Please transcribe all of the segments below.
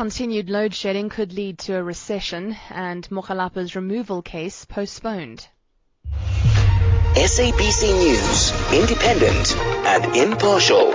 Continued load shedding could lead to a recession, and Mokgalapa's removal case postponed. SABC News, independent and impartial.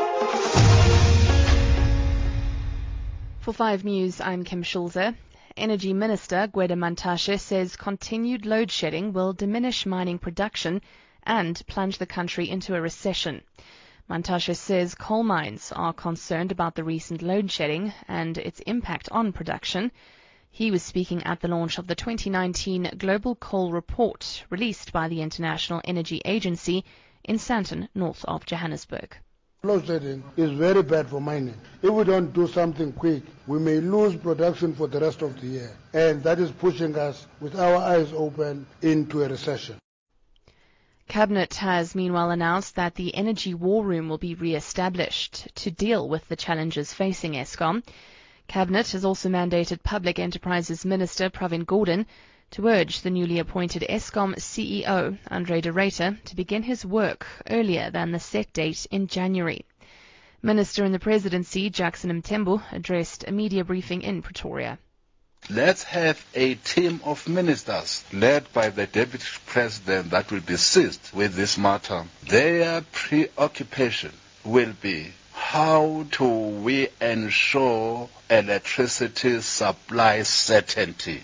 For 5 News, I'm Kim Schulze. Energy Minister Gwede Mantashe says continued load shedding will diminish mining production and plunge the country into a recession. Mantashe says coal mines are concerned about the recent load shedding and its impact on production. He was speaking at the launch of the 2019 Global Coal Report, released by the International Energy Agency in Sandton, north of Johannesburg. Load shedding is very bad for mining. If we don't do something quick, we may lose production for the rest of the year. And that is pushing us, with our eyes open, into a recession. Cabinet has meanwhile announced that the Energy War Room will be re-established to deal with the challenges facing Eskom. Cabinet has also mandated Public Enterprises Minister Pravin Gordhan to urge the newly appointed Eskom CEO, Andre de Ruyter, to begin his work earlier than the set date in January. Minister in the Presidency, Jackson Mthembu, addressed a media briefing in Pretoria. Let's have a team of ministers led by the Deputy President that will be seized with this matter. Their preoccupation will be how do we ensure electricity supply certainty.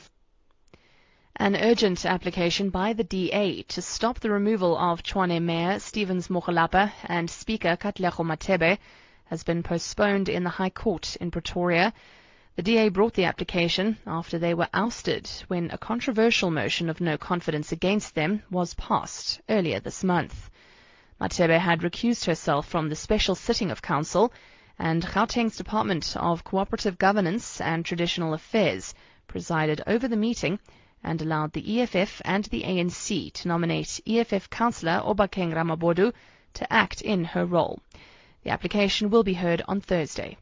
An urgent application by the DA to stop the removal of Tshwane Mayor Stevens Mokgalapa and Speaker Katlego Mathebe has been postponed in the High Court in Pretoria. The DA brought the application after they were ousted when a controversial motion of no confidence against them was passed earlier this month. Mathebe had recused herself from the special sitting of council, and Gauteng's Department of Cooperative Governance and Traditional Affairs presided over the meeting and allowed the EFF and the ANC to nominate EFF councillor Obakeng Ramabodu to act in her role. The application will be heard on Thursday.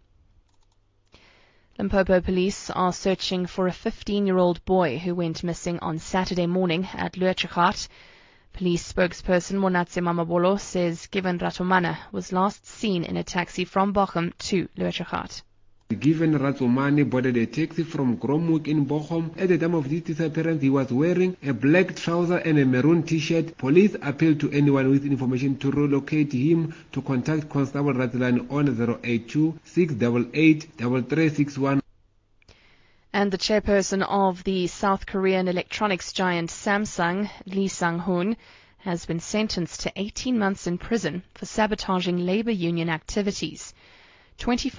Limpopo police are searching for a 15-year-old boy who went missing on Saturday morning at Luechegart. Police spokesperson Monatse Mamabolo says Given Ratomana was last seen in a taxi from Bochum to Luechegart. Given Ratomani boarded a taxi from Gromwood in Bochum. At the time of this disappearance, he was wearing a black trouser and a maroon t-shirt. Police appeal to anyone with information to relocate him to contact Constable Ratlan on 082-688-3361. And the chairperson of the South Korean electronics giant Samsung, Lee Sang-hoon, has been sentenced to 18 months in prison for sabotaging labor union activities. 25